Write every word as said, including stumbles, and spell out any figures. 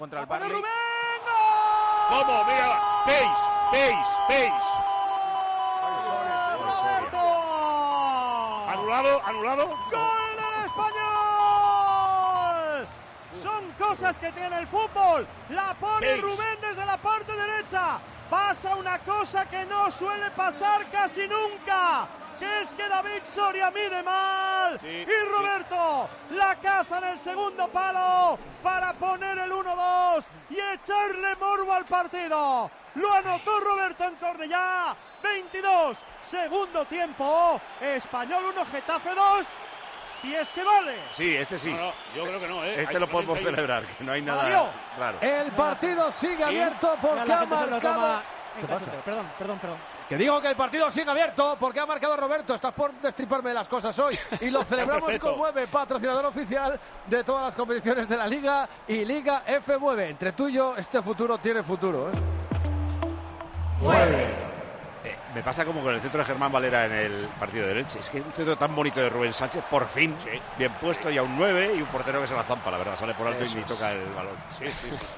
Contra el ¡Para Barley. Rubén! ¡Gol! ¿Cómo? Mira, Pace, Pace, Pace. ¡Roberto! Anulado, anulado. ¡Gol del Español! Son cosas que tiene el fútbol. La pone Pace. Rubén desde la parte derecha. Pasa una cosa que no suele pasar casi nunca, que es que David Soria mide mal. Sí, y Roberto sí. la caza en el segundo palo para poner el uno dos y echarle morbo al partido. Lo anotó Roberto en Cornellá. veintidós, segundo tiempo. Español uno, Getafe dos. Si es que vale. Sí, este sí. No, no, yo creo que no, ¿eh? Este Hay lo podemos noventa y uno. celebrar, que no hay nada Mario. claro. El partido sigue abierto porque la ha gente se lo marcado... toma ¿Qué en pasa? cachondeo. Perdón, perdón, perdón. Que digo que el partido sigue abierto porque ha marcado Roberto. Estás por destriparme las cosas hoy. Y lo celebramos Perfecto. con Mueve, patrocinador oficial de todas las competiciones de la Liga y Liga F nueve. Entre tú y yo, este futuro tiene futuro, ¿eh? Eh, me pasa como con el centro de Germán Valera en el partido de Elche. Es que un centro tan bonito de Rubén Sánchez, por fin, Sí. bien puesto, y a un nueve y un portero que se la zampa, la verdad. Sale por alto Eso y ni es. toca el balón. Sí, sí, sí.